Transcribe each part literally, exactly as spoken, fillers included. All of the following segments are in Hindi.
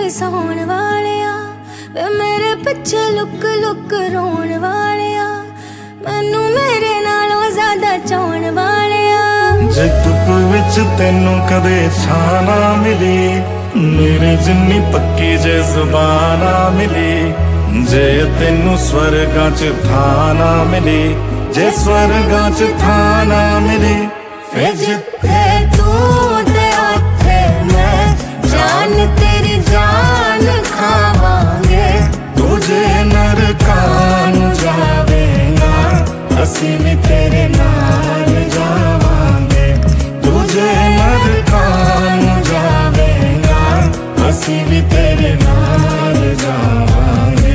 सौण वालिया वे मेरे पिछे लुक लुक रोण वालिया मैनू मेरे नालों ज्यादा चाहण वालिया। जे धुप विच तैनू कदे छां ना मिली मेरे जिन्नी पक्की जे जुबान ना मिली जे तैनू स्वर्गां च थां ना मिली जे स्वर्गां च थां ना मिली फिर जिथे तू ते उत्थे मैं जान तेरी जान खावांगे। तुझे नरकां नूं जावेगा असीं भी तेरे नाल जावांगे। तुझे नरकां नूं जावेगा असीं भी तेरे नाल जावांगे।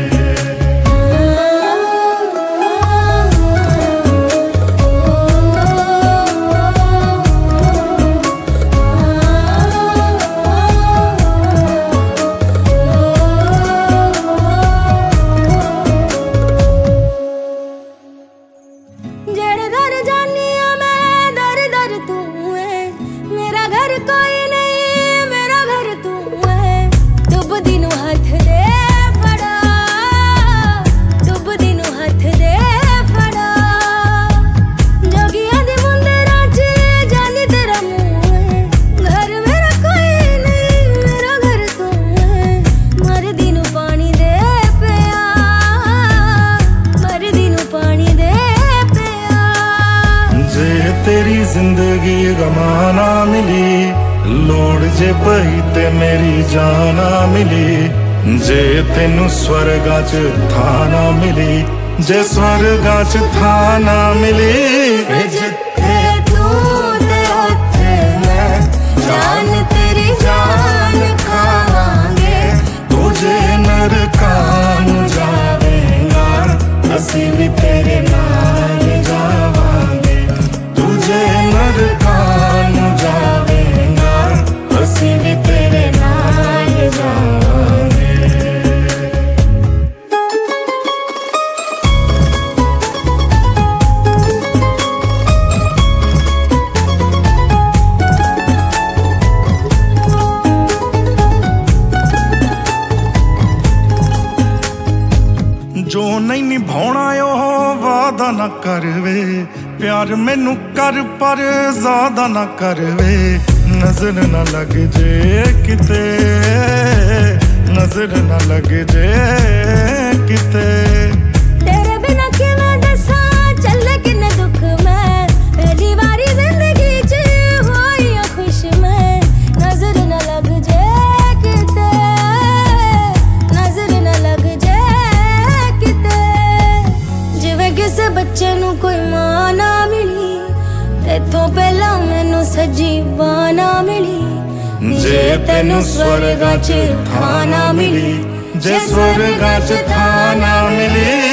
तेरी जिंदगी गमां ना मिली लोड़ जे पई ते मेरी जान ना मिली जे तेनू स्वर्गां च थां ना मिली जे स्वर्गां च थां ना मिली। जिथे तू ते उत्थे मैं जान तेरी जान खावांगे। तुझे नरकां नूं जावेगा असीं भी तेरे नाल जावांगे। तुझे नरकां नूं जावेगा असीं भी तेरे नाल जावांगे। जो नहीं निभाउणा ओह वादा ना करवे प्यार मैनू कर पर ज्यादा ना करवे। नजर ना लग जे किते नजर ना लग जे किते तेरे बिना किवें दसां चले किन्ने दुख मैं पहली बारी जिंदगी च होई खुश मैं। नजर ना लग जे किते नजर ना लग जे किते जिवें किसे बच्चे नू कोई मां ना मिली तेथों पहला मैनू सजी बां ना मिली। जे तेनू स्वर्गां च थां ना मिली जे स्वर्गां च थां ना मिली